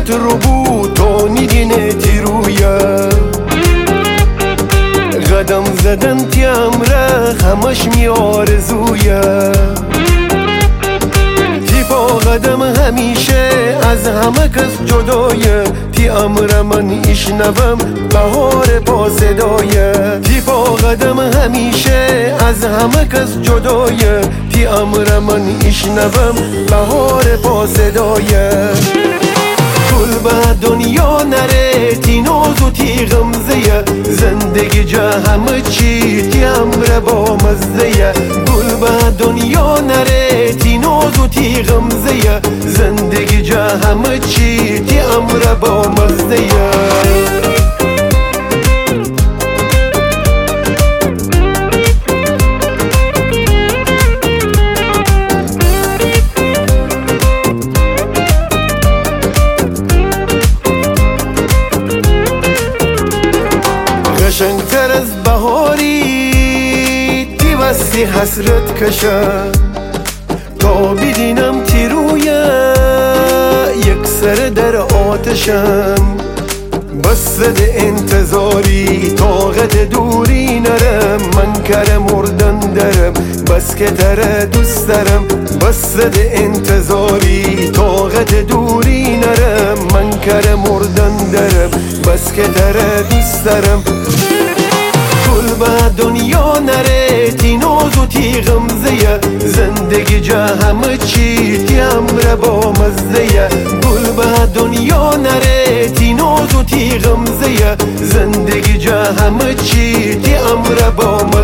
حسرت رو بود تو نیدینه تیرویه قدم زدن تی امره همش می آرزویه تی پا قدم همیشه از همه کس جدایه تی امره من ایشنوم بهار پا صدایه تی پا قدم همیشه از همه کس جدایه تی امره من ایشنوم بهار پا صدایه کل به دنیا نره تی ناز و تی غمزه زندگی جا همه چی تی امره با مزه کل به دنیا نره تی ناز و تی غمزه زندگی جا همه چی تی امره با مزه قشنگتر از بهاری تی وستی حسرت کشه تا ببینم تی رویه یک سر در آتشم بس ده انتظاری طاقت دوری نرم من کره مردن درم بس که تره دوست دارم بس ده انتظاری طاقت دوری نرم من کره مردن درم بس که تره دوست دارم کل به دنیا نره تی ناز و تی غمزه زندگی جا همه چی تی امره با مزه کل به دنیا نره تی ناز و تی غمزه زندگی جا همه چی تی امره با مزه